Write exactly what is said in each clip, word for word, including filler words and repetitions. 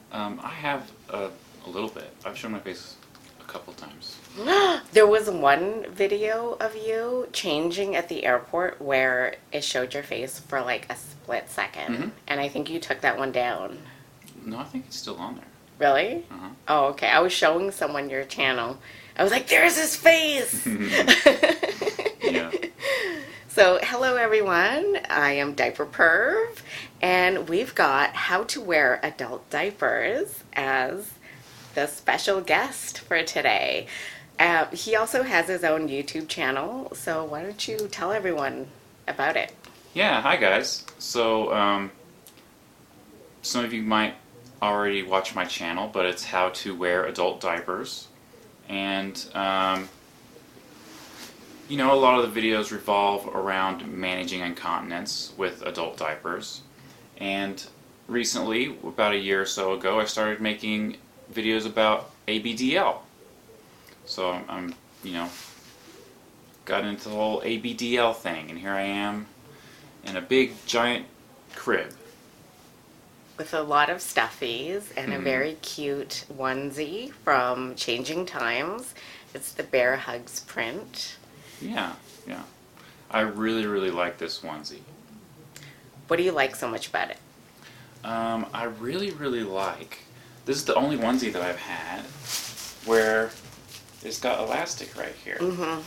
Um, I have a, a little bit. I've shown my face a couple times. There was one video of you changing at the airport where it showed your face for like a split second. Mhm. And I think you took that one down. No, I think it's still on there. Really? Uh-huh. Oh, okay. I was showing someone your channel. I was like, there's his face! Yeah. So, hello everyone. I am Diaper Perv, and we've got how to wear adult diapers as the special guest for today. Uh, he also has his own YouTube channel, so why don't you tell everyone about it? Yeah, hi guys. So, um, some of you might already watch my channel, but it's how to wear adult diapers. And, um, you know, a lot of the videos revolve around managing incontinence with adult diapers. And recently, about a year or so ago, I started making videos about A B D L. So I'm, I'm, you know, got into the whole A B D L thing, and here I am in a big, giant crib. With a lot of stuffies and a Mhm. very cute onesie from Changing Times. It's the Bear Hugs print. Yeah, yeah. I really, really like this onesie. What do you like so much about it? Um, I really, really like, this is the only onesie that I've had where it's got elastic right here. Mm-hmm.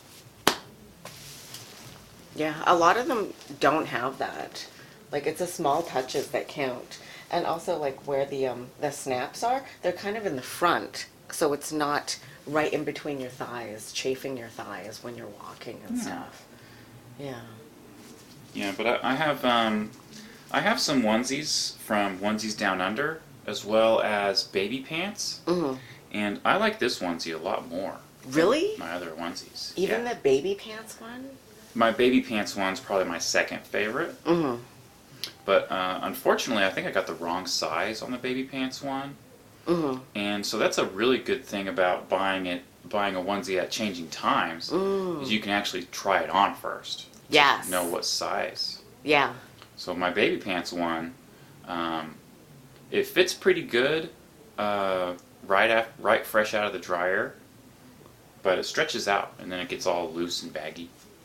Yeah, a lot of them don't have that. Like, it's the small touches that count. And also, like, where the um the snaps are, they're kind of in the front, so it's not right in between your thighs, chafing your thighs when you're walking and Yeah. stuff. Yeah. Yeah, but I, I have um, I have some onesies from Onesies Down Under, as well as baby pants, Mm-hmm. and I like this onesie a lot more Really? than my other onesies. Even Yeah. the baby pants one? My baby pants one's probably my second favorite, Mm-hmm. but uh, unfortunately, I think I got the wrong size on the baby pants one. Mm-hmm. And so that's a really good thing about buying it, buying a onesie at Changing Times, Mm. is you can actually try it on first. to Yes. Know what size. Yeah. So my baby pants one, um, it fits pretty good, uh, right af- right fresh out of the dryer, but it stretches out and then it gets all loose and baggy.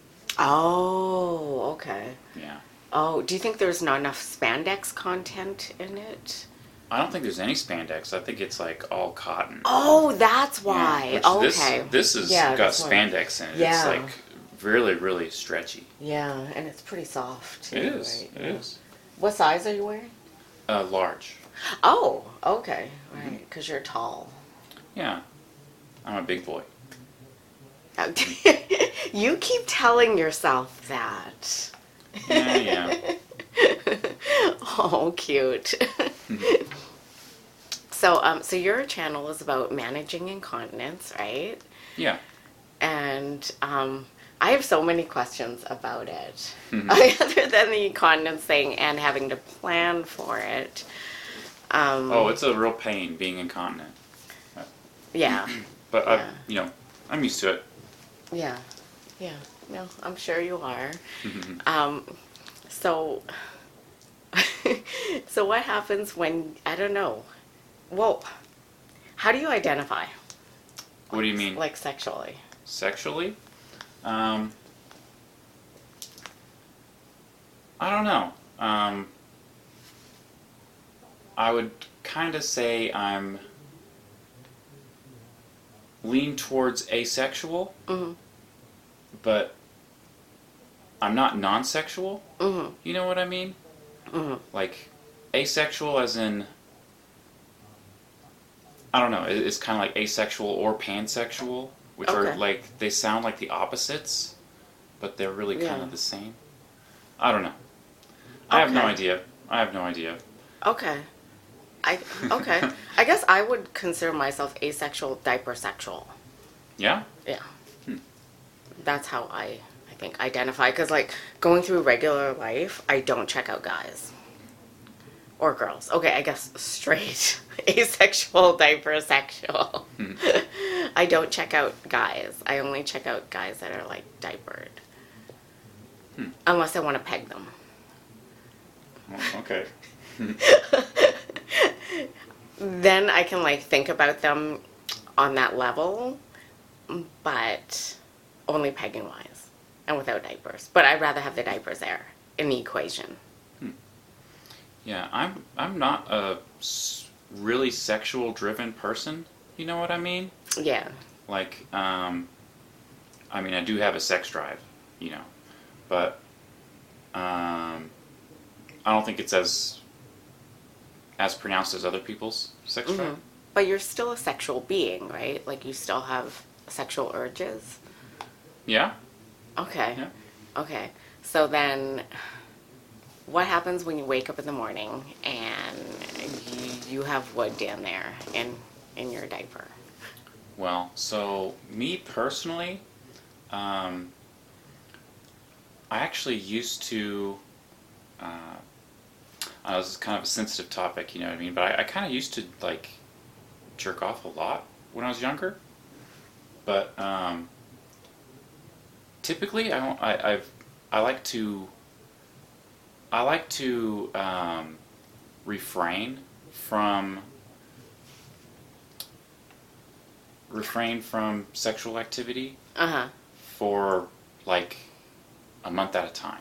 Oh, okay. Yeah. Oh, do you think there's not enough spandex content in it? I don't think there's any spandex. I think it's like all cotton. Oh, that's Yeah, why. which Okay. This, this has Yeah, got that's why. spandex in it. Yeah. It's like really, really stretchy. Yeah, and it's pretty soft too. It is. Right? It Yeah. is. What size are you wearing? Uh, large. Oh, okay. Mm-hmm. Right, because you're tall. Yeah. I'm a big boy. You keep telling yourself that. Yeah, yeah. Oh, cute. So, um, so your channel is about managing incontinence, right? Yeah. And um, I have so many questions about it, Mhm. other than the incontinence thing and having to plan for it. Um, Oh, it's a real pain being incontinent. yeah, But I, Yeah. you know, I'm used to it. yeah, yeah. No, I'm sure you are. Um, so, so what happens when I don't know? Well, how do you identify? What do you mean? Like sexually? Sexually? Um, I don't know. Um, I would kind of say I'm lean towards asexual, Mm-hmm. but I'm not non-sexual. Mm-hmm. You know what I mean? Mm-hmm. Like asexual as in, I don't know, it- it's kind of like asexual or pansexual, which are Okay. like, they sound like the opposites, but they're really kind Yeah. of the same. I don't know. I have no Okay. idea. I have no idea. Okay. I okay. I guess I would consider myself asexual, diapersexual. Yeah? Yeah. Hmm. That's how I I think identify because like going through regular life, I don't check out guys or girls. Okay, I guess straight, asexual, diapersexual. Hmm. I don't check out guys. I only check out guys that are like diapered. Hmm. Unless I want to peg them. Well, okay. then I can like think about them on that level, but only pegging wise and without diapers. But I'd rather have the diapers there in the equation. Yeah, I'm I'm not a s- really sexual driven person. You know what I mean? Yeah. Like, um, I mean, I do have a sex drive, you know, but um, I don't think it's as as pronounced as other people's sex Mm-hmm. drive. But you're still a sexual being, right? Like you still have sexual urges. Yeah. Okay. Yeah. Okay. So then, what happens when you wake up in the morning and you, you have wood down there in in your diaper? Well, so me personally, um, I actually used to. Uh, uh, this is kind of a sensitive topic, you know what I mean? But I, I kind of used to like jerk off a lot when I was younger. But um, typically, I don't. I, I've. I like to. I like to um, refrain from refrain from sexual activity Uh huh. for like a month at a time.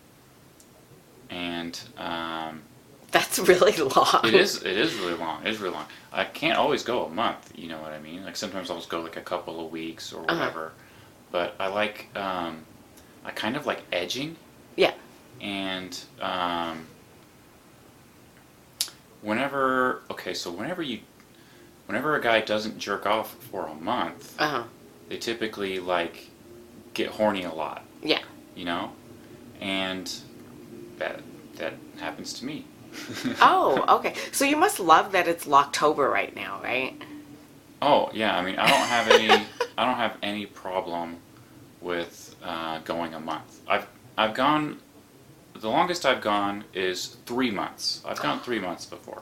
And um, That's really long. it is it is really long. It is really long. I can't always go a month. You know what I mean? Like sometimes I'll just go like a couple of weeks or Uh-huh. whatever. But I like um, I kind of like edging. Yeah. And um, whenever okay, so whenever you whenever a guy doesn't jerk off for a month, Uh huh. they typically like get horny a lot, Yeah. you know, and that that happens to me. Oh, okay. So you must love that it's Locktober right now, right? Oh yeah, I mean I don't have any I don't have any problem with uh, going a month. I've I've gone the longest I've gone is three months. I've gone three months before.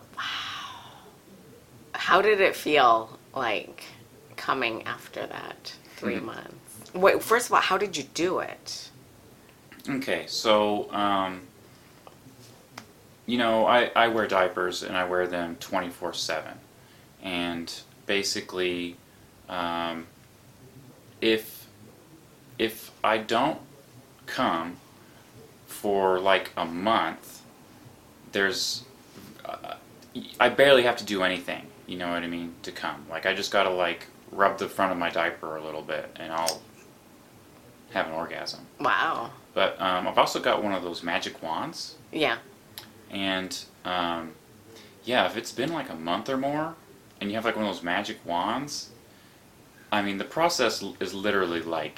How did it feel like coming after that three Mhm. months? Wait, first of all, how did you do it? Okay, so um, you know I, I wear diapers and I wear them twenty-four seven, and basically um, if if I don't come for like a month, there's uh, I barely have to do anything. You know what I mean? To come, like I just gotta like rub the front of my diaper a little bit, and I'll have an orgasm. Wow. But um, I've also got one of those magic wands, Yeah. and um, yeah, if it's been like a month or more, and you have like one of those magic wands, I mean the process l- is literally like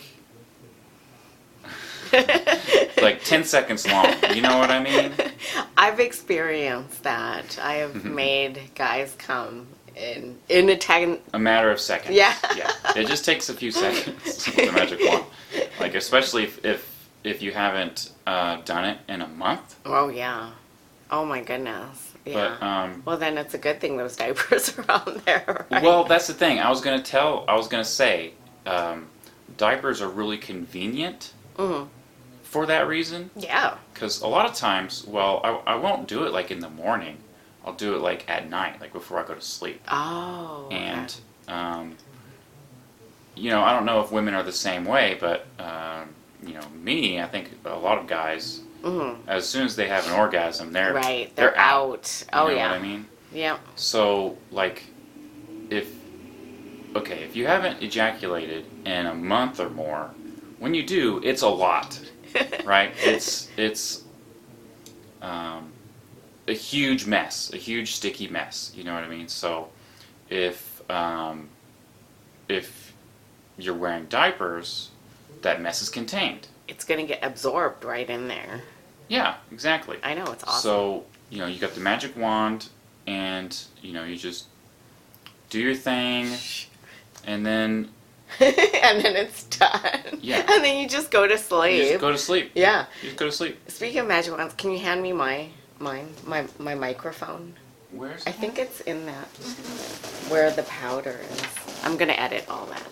like ten seconds long. You know what I mean? I've experienced that. I have made guys come in in a ten. A matter of seconds. Yeah. Yeah. It just takes a few seconds with the magic wand. Like especially if if, if you haven't uh, done it in a month. Oh yeah. Oh my goodness. Yeah. But um, well, then it's a good thing those diapers are on there. Right? well, that's the thing. I was gonna tell. I was gonna say, um, diapers are really convenient Mhm. for that reason. Yeah. Because a lot of times, well, I, I won't do it like in the morning. I'll do it like at night, like before I go to sleep. Oh. okay. And um, you know, I don't know if women are the same way, but um, you know, me, I think a lot of guys, Mhm. as soon as they have an orgasm, they're Right. They're, they're out. out. You Oh know yeah. what I mean? Yep. So, like, if okay, if you haven't ejaculated in a month or more, when you do, it's a lot, right? It's it's um, a huge mess, a huge sticky mess. You know what I mean? So, if um, if you're wearing diapers, that mess is contained. It's gonna get absorbed right in there. Yeah, exactly. I know, it's awesome. So, you know, you got the magic wand, and you know, you just do your thing, and then and then it's done. Yeah. And then you just go to sleep. you just go to sleep. yeah. You just go to sleep. Speaking of magic wands, can you hand me my mine my my microphone? Where's I think it's in that where the powder is. I'm gonna edit all that.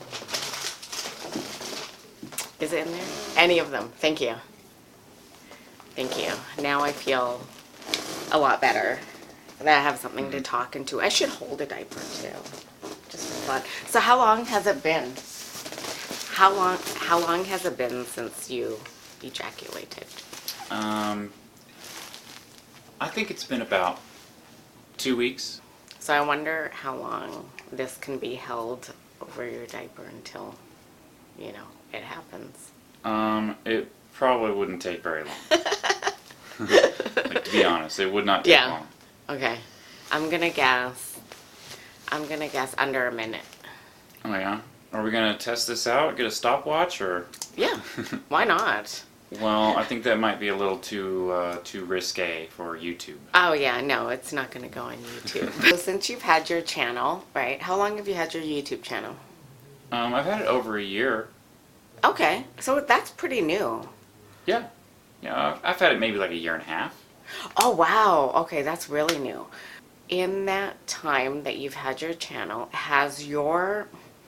Is it in there? Any of them. Thank you. Thank you. Now I feel a lot better that I have something to talk into. I should hold a diaper too, just for fun. So how long has it been? How long? How long has it been since you ejaculated? Um, I think it's been about two weeks. So I wonder how long this can be held over your diaper until, you know, it happens. Um, it probably wouldn't take very long. Like, to be honest, it would not take Yeah. long. Okay. I'm gonna guess. I'm gonna guess under a minute. Oh yeah. Are we gonna test this out? Get a stopwatch, or? Yeah. Why not? Well, I think that might be a little too uh, too risque for YouTube. Oh yeah, no, it's not gonna go on YouTube. So since you've had your channel, right? How long have you had your YouTube channel? Um, I've had it over a year. Okay, so that's pretty new. Yeah. Yeah, I've, I've had it maybe like a year and a half. Oh wow, okay, that's really new. In that time that you've had your channel, has your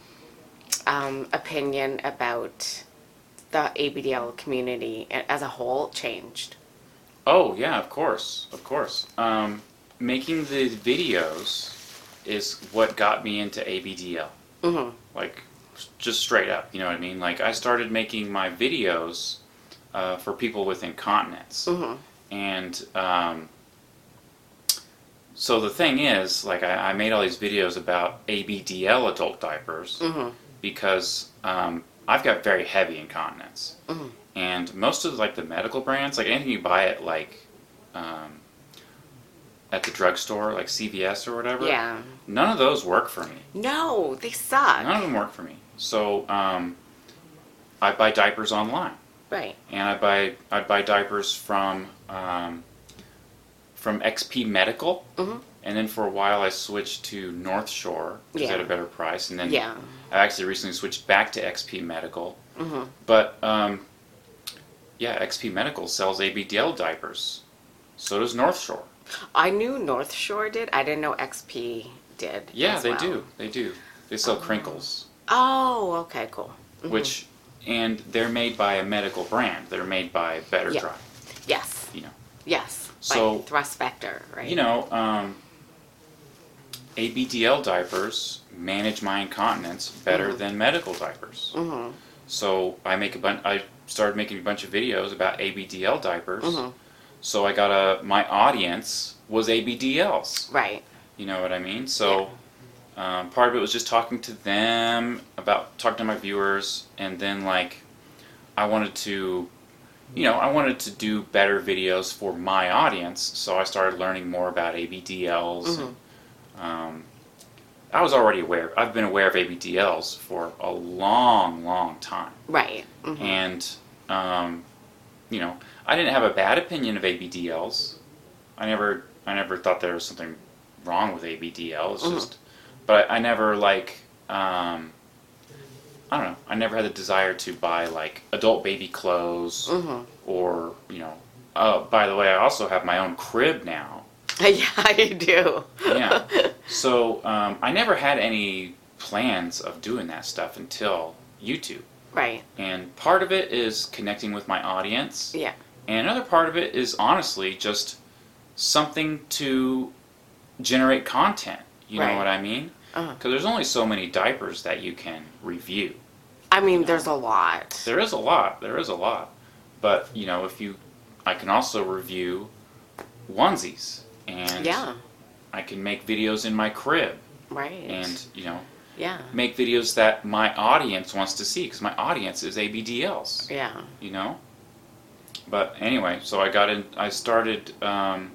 um, opinion about the A B D L community as a whole changed? Oh yeah, of course, of course. Um, making the videos is what got me into A B D L. Mm-hmm. Like, just straight up, you know what I mean? Like, I started making my videos uh, for people with incontinence. Mm-hmm. And um, so the thing is, like, I, I made all these videos about A B D L adult diapers Mm-hmm. because um, I've got very heavy incontinence. Mm-hmm. And most of, like, the medical brands, like, anything you buy at, like, um, at the drugstore, like C V S or whatever, Yeah. none of those work for me. No, they suck. None of them work for me. So um, I buy diapers online. Right. And I buy I buy diapers from um, from X P Medical, Mm-hmm. and then for a while I switched to North Shore because Yeah. they had a better price, and then Yeah. I actually recently switched back to X P Medical. Mm-hmm. But um, yeah, X P Medical sells A B D L diapers. So does North Shore. I knew North Shore did. I didn't know X P did. Yeah, as they well. do. They do. They sell crinkles, Oh, okay, cool. Mhm. which and they're made by a medical brand. They're made by Better Yeah. Dry. Yes. You know. Yes. So- by Thrust Vector, right? You know, um, A B D L diapers manage my incontinence better Mhm. than medical diapers. Mm-hmm. So I make a bunch. I started making a bunch of videos about A B D L diapers. Mm-hmm. So I got a my audience was A B D Ls. Right. You know what I mean? So um, part of it was just talking to them about talking to my viewers, and then like I wanted to, you know, I wanted to do better videos for my audience. So I started learning more about A B D Ls. Mhm. And, um, I was already aware. I've been aware of A B D Ls for a long, long time, Right. Mm-hmm. and um, you know, I didn't have a bad opinion of A B D Ls. I never, I never thought there was something wrong with A B D L. It's Mhm. just, but I, I never like, um, I don't know. I never had the desire to buy like adult baby clothes Mm-hmm. or you know. Oh, by the way, I also have my own crib now. Yeah, you do. Yeah. So um, I never had any plans of doing that stuff until YouTube. Right. And part of it is connecting with my audience. Yeah. And another part of it is honestly just something to generate content. You Right. know what I mean? Uh-huh. Because there's only so many diapers that you can review. I mean, there's a lot. There is a lot. There is a lot. But, you know, if you... I can also review onesies. And Yeah. I can make videos in my crib. Right. And, you know, yeah. make videos that my audience wants to see. Because my audience is A B D Ls. Yeah. You know? But anyway, so I got in, I started, um,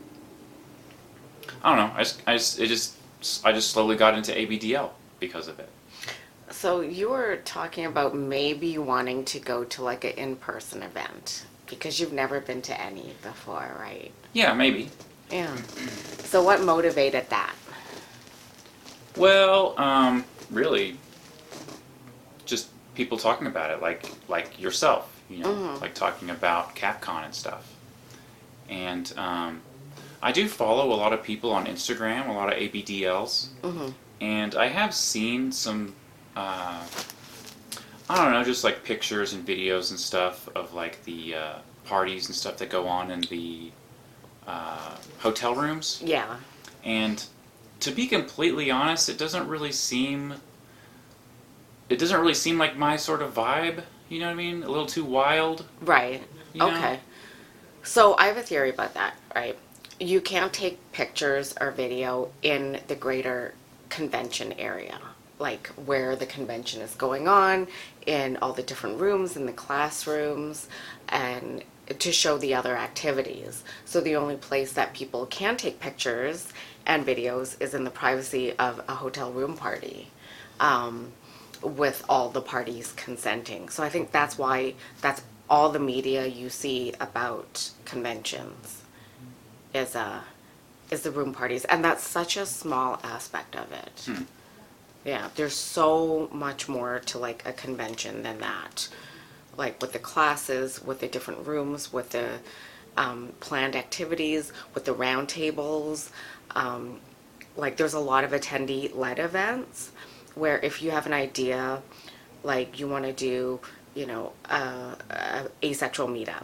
I don't know, I just, I just, it just, I just slowly got into A B D L because of it. So you were talking about maybe wanting to go to like an in-person event because you've never been to any before, right? Yeah, maybe. Yeah. So what motivated that? Well, um, really, just people talking about it, like, like yourself, you know, Mhm. like talking about Capcom and stuff. And, um, I do follow a lot of people on Instagram, a lot of A B D Ls. Mm-hmm. And I have seen some, uh, I don't know, just like pictures and videos and stuff of like the uh, parties and stuff that go on in the uh, hotel rooms. Yeah. And to be completely honest, it doesn't really seem it doesn't really seem like my sort of vibe, you know what I mean? A little too wild. Right. You know? Okay. So I have a theory about that, right? You can't take pictures or video in the greater convention area, like where the convention is going on, in all the different rooms, in the classrooms, and to show the other activities. So the only place that people can take pictures and videos is in the privacy of a hotel room party, um, with all the parties consenting. So I think that's why that's all the media you see about conventions is uh is the room parties, and that's such a small aspect of it. Hmm. Yeah, there's so much more to like a convention than that. Like with the classes, with the different rooms, with the um, planned activities, with the round tables. Um, like there's a lot of attendee-led events where if you have an idea, like you want to do, you know, a, a asexual meetup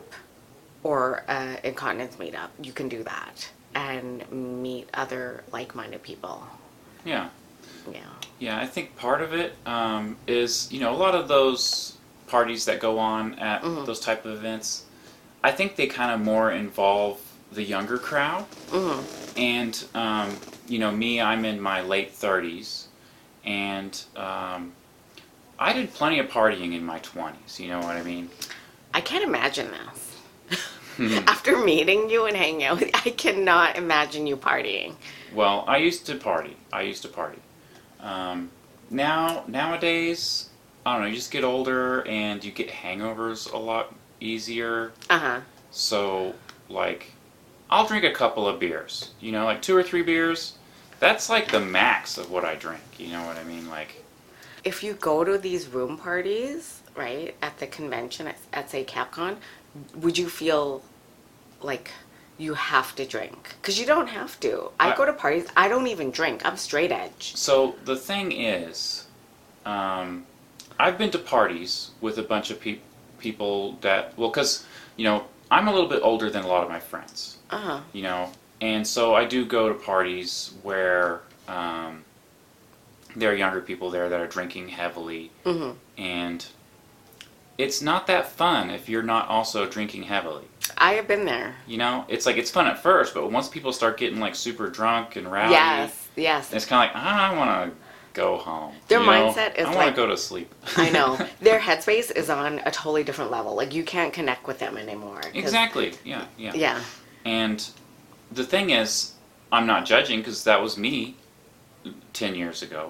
or a incontinence meetup, you can do that and meet other like-minded people. Yeah. Yeah. Yeah, I think part of it um, is, you know, a lot of those parties that go on at Mhm. those type of events, I think they kind of more involve the younger crowd. Mm-hmm. And, um, you know, me, I'm in my late thirties, and um, I did plenty of partying in my twenties, you know what I mean? I can't imagine this. After meeting you and hanging out with you, I cannot imagine you partying. Well, I used to party. I used to party. Um, now, nowadays, I don't know, you just get older and you get hangovers a lot easier. Uh-huh. So, like, I'll drink a couple of beers, you know, like two or three beers. That's like the max of what I drink, you know what I mean? Like, If you go to these room parties, right, at the convention, at, at say Capcom, would you feel like you have to drink? Because you don't have to. I, I- go to parties, I don't even drink. I'm straight edge. so the thing is, um, I've been to parties with a bunch of peop people that, well, because, you know, I'm a little bit older than a lot of my friends, Uh-huh. you know, and so I do go to parties where um, there are younger people there that are drinking heavily, Mm-hmm. and it's not that fun if you're not also drinking heavily. I have been there. You know, it's like it's fun at first, but once people start getting like super drunk and rowdy, Yes, yes. it's kind of like I want to go home. Their you know? mindset is I want like- to go to sleep. I know. Their headspace is on a totally different level. Like, you can't connect with them anymore. 'cause- Exactly. Yeah. Yeah. Yeah. And the thing is, I'm not judging because that was me ten years ago,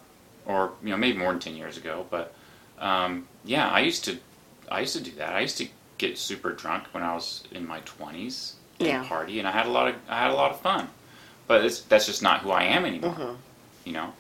or you know maybe more than ten years ago. But um, yeah, I used to, I used to do that. I used to get super drunk when I was in my twenties and Yeah. party, and I had a lot of, I had a lot of fun. But it's, that's just not who I am anymore. Mhm. You know.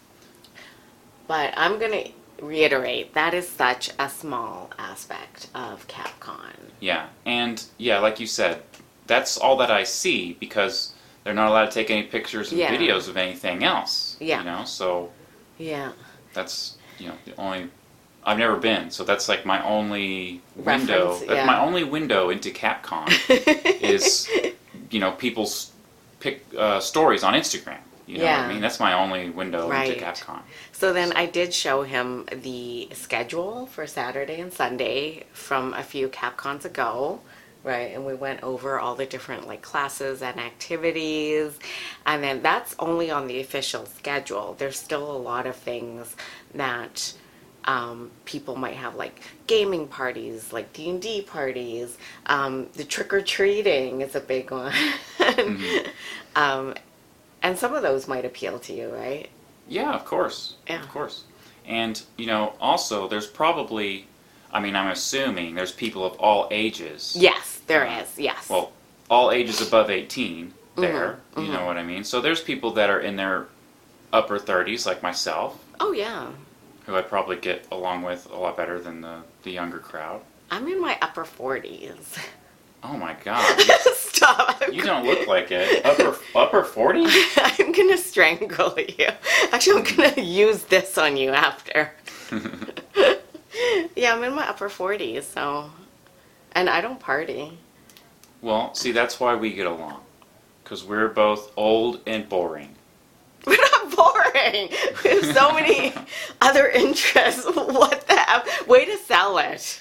But I'm going to reiterate, that is such a small aspect of Capcom. Yeah, and yeah, like you said, that's all that I see because they're not allowed to take any pictures and Yeah. videos of anything else. Yeah. You know, so Yeah. that's you know the only. I've never been, so that's like my only window. Reference, That's yeah. my only window into Capcom is you know people's pic uh, stories on Instagram. You know what Yeah. I mean? That's my only window Right. into Capcom. So then I did show him the schedule for Saturday and Sunday from a few Capcons ago, right? And we went over all the different like classes and activities. And then that's only on the official schedule. There's still a lot of things that um, people might have, like gaming parties, like D and D parties. Um, the trick-or-treating is a big one. Mm-hmm. um, and some of those might appeal to you, right? Yeah, of course. Yeah. Of course. And, you know, also, there's probably, I mean, I'm assuming there's people of all ages. Yes, there Uh, is. Yes. Well, all ages above eighteen there. Mhm, You mhm. know what I mean? So there's people that are in their upper thirties, like myself, oh yeah, who I probably get along with a lot better than the, the younger crowd. I'm in my upper forties. Oh my god. Stop! I'm You don't look like it. Upper upper forty? I'm gonna strangle you. Actually, I'm gonna use this on you after. Yeah, I'm in my upper forties, so, and I don't party. Well, see, that's why we get along. Because we're both old and boring. We're not boring. We have so many other interests. What the hell? Way to sell it.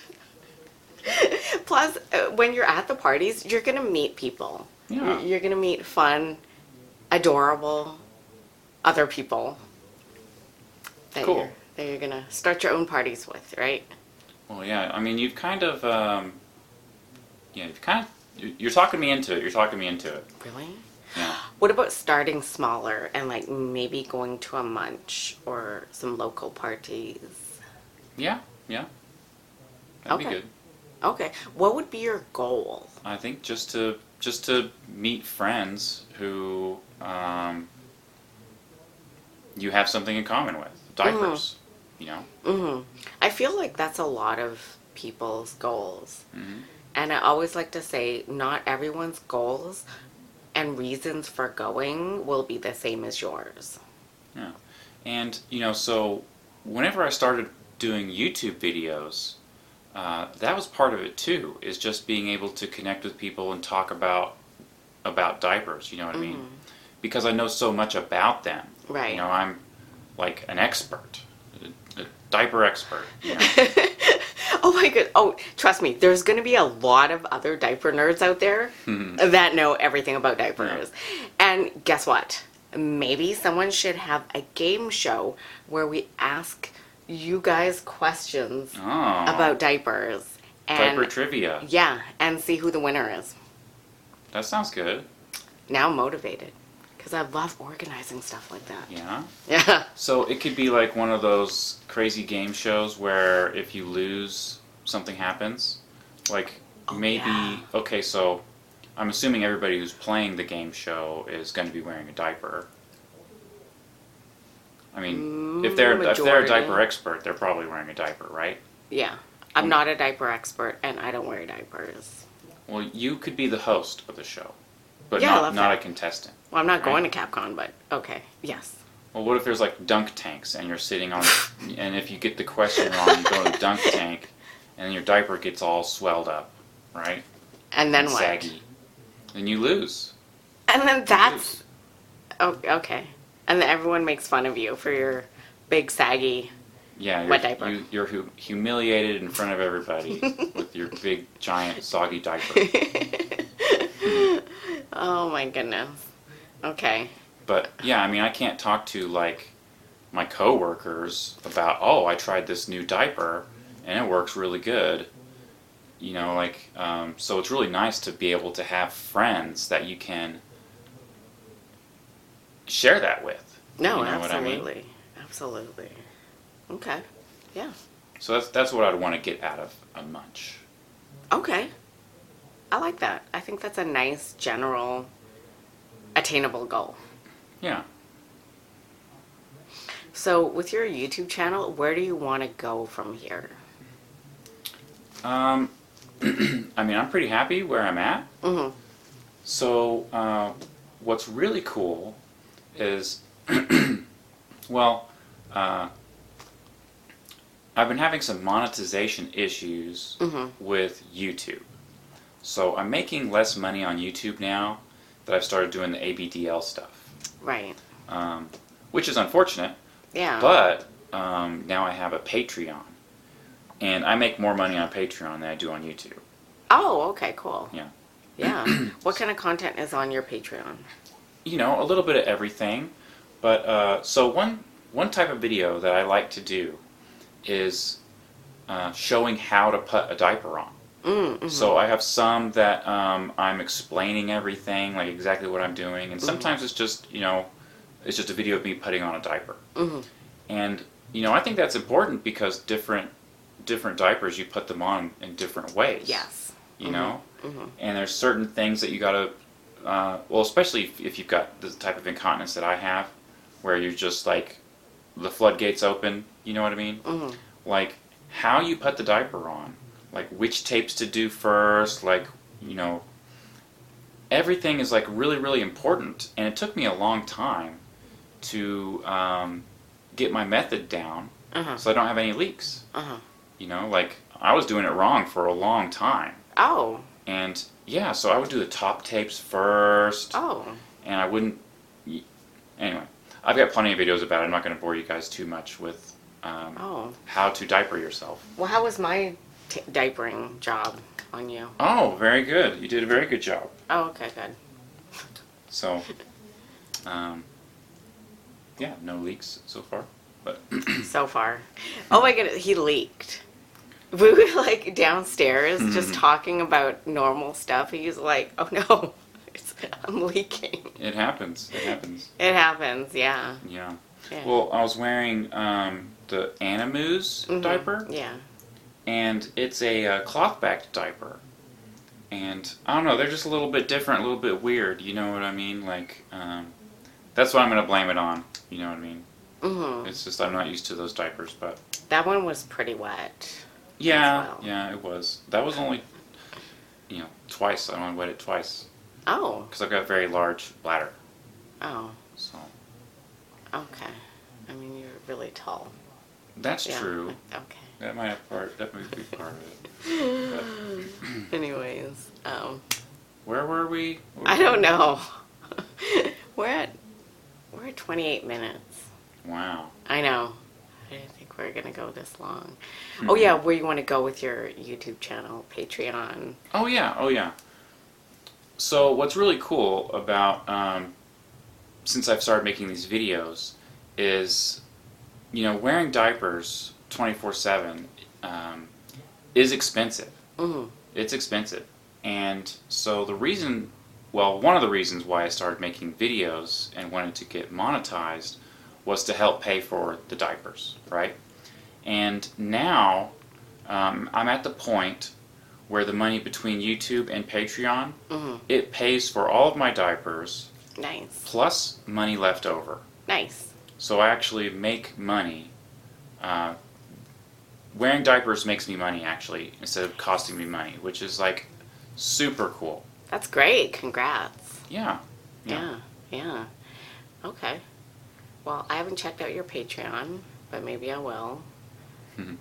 Plus, uh, when you're at the parties, you're going to meet people. Yeah. You're going to meet fun, adorable other people that Cool. you're, that you're going to start your own parties with, right? Well, yeah. I mean, you've kind of, um, yeah, you've kind of, you- you're talking me into it. You're talking me into it. Really? Yeah. What about starting smaller and like maybe going to a munch or some local parties? Yeah. Yeah. That'd Okay. be good. Okay. What would be your goal? I think just to just to meet friends who um, you have something in common with. Diapers. You know. hmm I feel like that's a lot of people's goals. Hmm. And I always like to say, not everyone's goals and reasons for going will be the same as yours. Yeah. And, you know, so whenever I started doing YouTube videos, uh, that was part of it too, is just being able to connect with people and talk about about diapers, you know what I mean? Because I know so much about them. Right. You know, I'm like an expert, a, a diaper expert, you know? Oh my god. Oh, trust me, there's going to be a lot of other diaper nerds out there that know everything about diapers. And guess what? Maybe someone should have a game show where we ask you guys questions Oh, about diapers. And diaper trivia. yeah, and see who the winner is. That sounds good. Now I'm motivated because I love organizing stuff like that. Yeah. Yeah. So it could be like one of those crazy game shows where if you lose, something happens. Like Oh, maybe, yeah. okay, so I'm assuming everybody who's playing the game show is going to be wearing a diaper. I mean, if they're if they're a Majority. diaper expert, they're probably wearing a diaper, right? Yeah. I'm not a diaper expert and I don't wear diapers. Well, you could be the host of the show, but Yeah, I not love not that. a contestant. Well, I'm not Right. going to Capcom, but okay. Yes. Well, what if there's like dunk tanks and you're sitting on, and if you get the question wrong, you go to the dunk tank, and your diaper gets all swelled up, right? And then And what? saggy. Then you lose. And then You that's lose. oh, okay. And then everyone makes fun of you for your big saggy. Yeah, you're, Wet diaper. You, you're hu- humiliated in front of everybody with your big, giant, soggy diaper. Oh my goodness. Okay. But yeah, I mean, I can't talk to like my coworkers about, oh, I tried this new diaper and it works really good. You know, like, um, so it's really nice to be able to have friends that you can share that with. No, You know what I mean? absolutely. Absolutely. Okay. Yeah. So that's that's what I'd want to get out of a munch. Okay. I like that. I think that's a nice general attainable goal. Yeah. So, with your YouTube channel, where do you want to go from here? Um, I mean, I'm pretty happy where I'm at. Mhm. So, uh, what's really cool is, well, uh, I've been having some monetization issues Mhm. with YouTube. So, I'm making less money on YouTube now that I've started doing the A B D L stuff, Right. um, which is unfortunate, Yeah. but um, now I have a Patreon. And I make more money on Patreon than I do on YouTube. Oh, okay, cool. Yeah. Yeah. What kind of content is on your Patreon? You know, a little bit of everything. But uh, so one one type of video that I like to do is uh, showing how to put a diaper on. Mm, mhm. So I have some that um, I'm explaining everything, like exactly what I'm doing, and sometimes it's just you know, it's just a video of me putting on a diaper. Mhm. And you know, I think that's important because different different diapers you put them on in different ways. Yes. You know, Mhm. and there's certain things that you gotta, uh, well, especially if, if you've got the type of incontinence that I have, where you're just like, the floodgates open, you know what I mean? Mhm. Like, how you put the diaper on, like which tapes to do first, like, you know, everything is like really, really important, and it took me a long time to um, get my method down Uh-huh. so I don't have any leaks. Uh-huh. You know, like, I was doing it wrong for a long time. Oh. And yeah, so I would do the top tapes first, Oh. and I wouldn't. y- Anyway, I've got plenty of videos about it. I'm not going to bore you guys too much with um, Oh. how to diaper yourself. Well, how was my t- diapering job on you? Oh, very good. You did a very good job. Oh, okay, good. So, um, yeah, no leaks so far. But So far. Oh my goodness, he leaked. We were like downstairs just talking about normal stuff. He's like, oh no, it's, I'm leaking. it happens. It happens. It happens, yeah. Yeah. Yeah. Well, I was wearing um, the Animus Mhm. diaper, Yeah. and it's a uh, cloth-backed diaper. And I don't know, they're just a little bit different, a little bit weird. You know what I mean? Like, um, that's what I'm gonna blame it on. You know what I mean? hmm It's just I'm not used to those diapers, but That one was pretty wet. yeah, well. yeah, it was. That was only, you know, twice. I only wet it twice Oh, because I've got a very large bladder. oh, So okay. I mean, you're really tall. that's Yeah. true. Okay. That might have part. That might be part of it. Anyways, um, Where were we? Where I don't know. we're at we're at twenty-eight minutes. Wow. I know. I didn't think we were gonna go this long. Oh yeah, where you want to go with your YouTube channel, Patreon? Oh yeah. Oh yeah. So what's really cool about um, since I've started making these videos is, you know, wearing diapers twenty-four seven um, is expensive. Mm-hmm. It's expensive. And so the reason, well, one of the reasons why I started making videos and wanted to get monetized was to help pay for the diapers, right? And now um, I'm at the point where the money between YouTube and Patreon, Mm-hmm. it pays for all of my diapers Nice. plus money left over. Nice. So I actually make money. Uh, wearing diapers makes me money, actually, instead of costing me money, which is like super cool. That's great. Congrats. Yeah. Yeah. Yeah. Okay. Well, I haven't checked out your Patreon, but maybe I will. Mhm.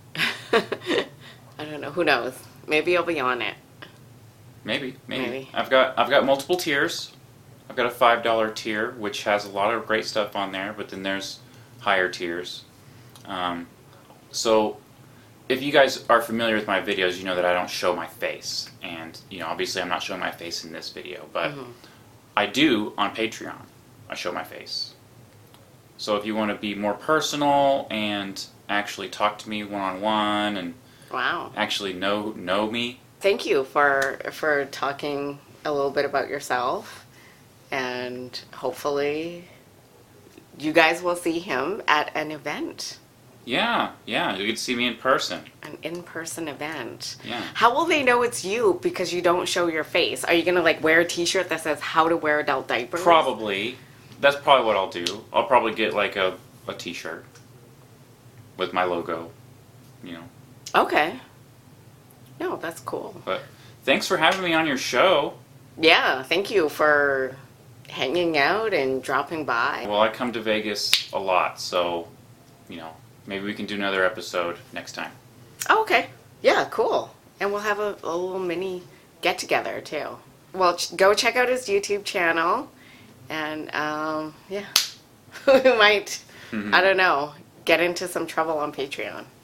I don't know. Who knows? Maybe I'll be on it. Maybe, maybe, Maybe. I've got I've got multiple tiers. I've got a five dollar tier, which has a lot of great stuff on there, but then there's higher tiers. Um, so, if you guys are familiar with my videos, you know that I don't show my face, and you know, obviously, I'm not showing my face in this video, but Mhm. I do on Patreon. I show my face. So, if you want to be more personal and actually talk to me one on one and Wow. actually know know me. Thank you for for talking a little bit about yourself, and hopefully you guys will see him at an event, Yeah, yeah, you can see me in person. an in-person event. Yeah. How will they know it's you because you don't show your face? Are you gonna like wear a T-shirt that says "How to Wear Adult Diapers"? Probably. That's probably what I'll do. I'll probably get like a, a t-shirt with my logo, you know. Okay. No, that's cool. But thanks for having me on your show. Yeah, thank you for hanging out and dropping by. Well, I come to Vegas a lot, so, you know, maybe we can do another episode next time. Oh, okay. Yeah, cool. And we'll have a, a little mini get together too. Well, ch- go check out his YouTube channel, and um, yeah, we might, I don't know, get into some trouble on Patreon.